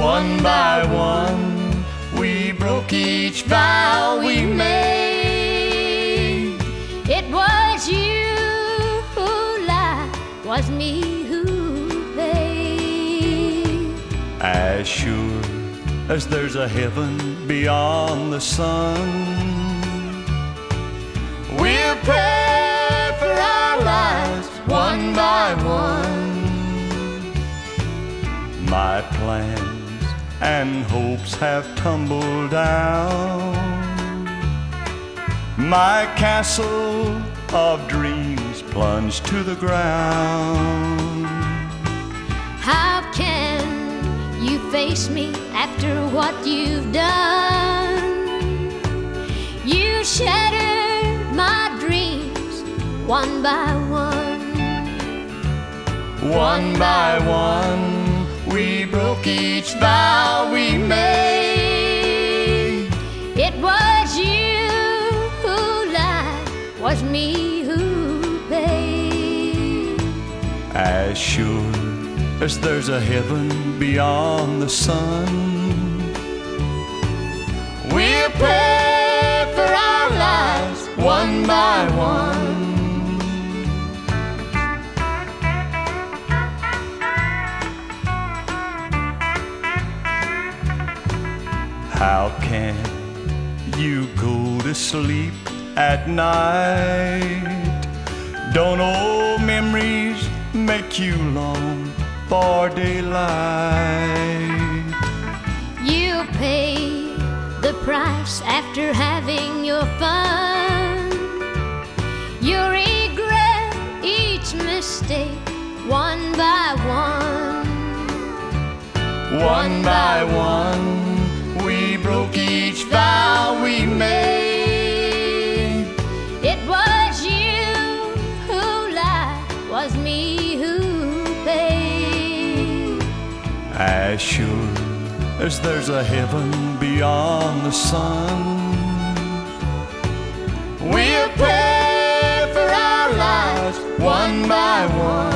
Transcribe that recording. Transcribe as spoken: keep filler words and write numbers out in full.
One by one, we broke each vow we made. It was you who lied, was me who paid. As sure as there's a heaven beyond the sun, we'll pray for our lives one by one. My plans and hopes have tumbled down. My castle of dreams plunged to the ground. How can you face me after what you've done? You shattered my dreams one by one. One by one, we broke each vow we made. It was you who lied, was me who paid. As sure as there's a heaven beyond the sun, we'll pray for our lives one by one. How can you go to sleep at night? Don't old memories make you long for daylight? You pay the price after having your fun. You regret each mistake one by one. One by one, we broke each vow we made. It was you who lied, was me who paid. As sure as there's a heaven beyond the sun, we'll pray for our lives one by one.